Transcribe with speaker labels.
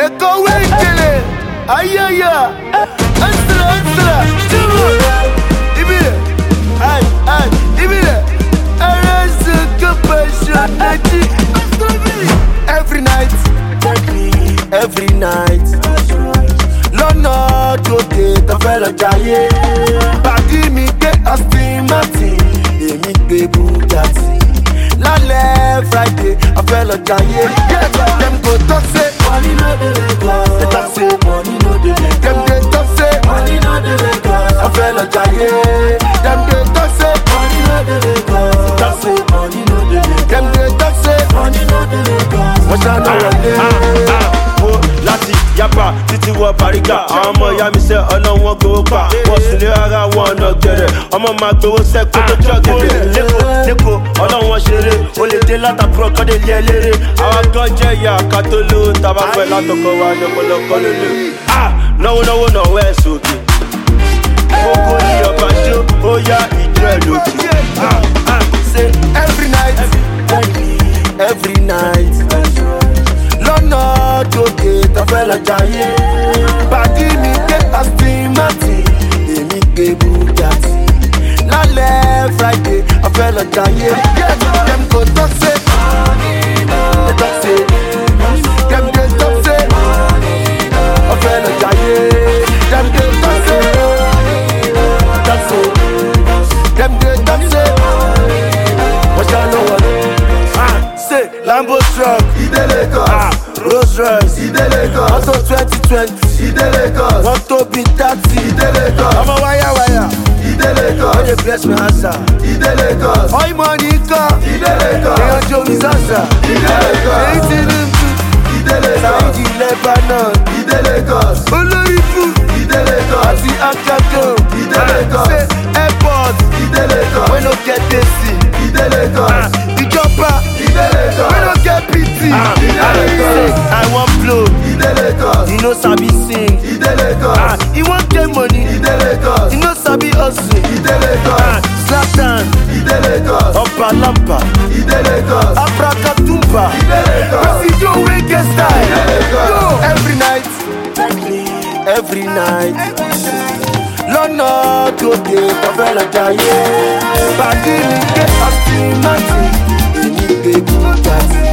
Speaker 1: Eko wekele, ayaya, ansra, chubu, ibile, ay, ibile, arasu kapasha nachi. Every night, lọ́nà tòde tó fẹ́ lọ jayé. Pàdí mi gbé Aston Martin, èmi gbé Bugatti. Lálẹ́ Friday, a fẹ́ lọ jayé. Dem go talk say money no dey Lagos. They talk say money no dey Lagos. Dem dey talk say money no dey Lagos. A fẹ́ lọ jayé. Dem dey talk say money no dey Lagos. They talk say money no dey Lagos. Dem dey talk say money no dey Lagos. Wọ́n ṣáná wọlé.
Speaker 2: Láti yapa títí wọ Bariga, àwọn ọmọ ìyá mi sẹ́ ọlọ́wọ́n gbowó pa. Wọ́n sì lé ara wọn ọ̀nà gẹ̀rẹ̀, ọmọ máa gbowó sẹ́kó tó jọ gẹ̀rẹ̀. Lẹ́kọ̀ọ́ ọlọ́wọ́n ṣeré, o lè dé látàkùrọ̀ kọ́dé lé eléré. Àwa gan jẹ́ ìyá ká tó lówó, tàbá fẹ́ látọkọ wa ní ọ̀pọ̀lọpọ̀ lólè. Náwó náwó ẹ̀ sókè. Oko ní ọba jó, ó yá ìjọ ẹ̀ lókè.
Speaker 1: Say every night. Lọ́nà tòde tó fẹ́ lọ jayé. Pàdí mi gbé Aston Martin, èmi gbé Bugatti. Lálẹ́ Friday, a fẹ́ lọ jayé. Dem go talk say they talk say dem dey talk say a fẹ́ lọ jayé. Dem dey talk say dem dey talk say wọ́n ṣá ló wọlé. Say Lambo truck, Ide Lagos. Rolls Royce, Ide Lagos. Auto 2020, Ide Lagos. Wọ́n tó bí 30, Ide Lagos. Ọmọ wáyà, Ide Lagos. Wọ́n dey bless me answer, Ide Lagos. Oil money kan, Ide Lagos. Èèyàn jó mi sàṣà, Ide Lagos. Èyí ti rí kú, Ide Lagos. Saidi Lebanon, Ide Lagos. Olórí fún, Ide Lagos. Àti Akado, Ide Lagos. Say airport, Ide Lagos. Wey no get AC, Ide Lagos. Ìjọba, Ide Lagos. Wey no get PT, Ide Lagos. I wan blow, Ide Lagos. You no sabi sing, Ide Lagos. You wan get money, Ide Lagos. You no sabi hustle, Ide Lagos. Zlatan, Ide Lagos. Ọba Lampa, Ide Lagos. Abrakatumba, Ide Lagos. Presidio wey get style, Ide Lagos. Yo, every night. Lọ́nà tòde tó fẹ́ lọ jayé. Pàdí mi gbé Aston Martin, èmi gbé Bugatti.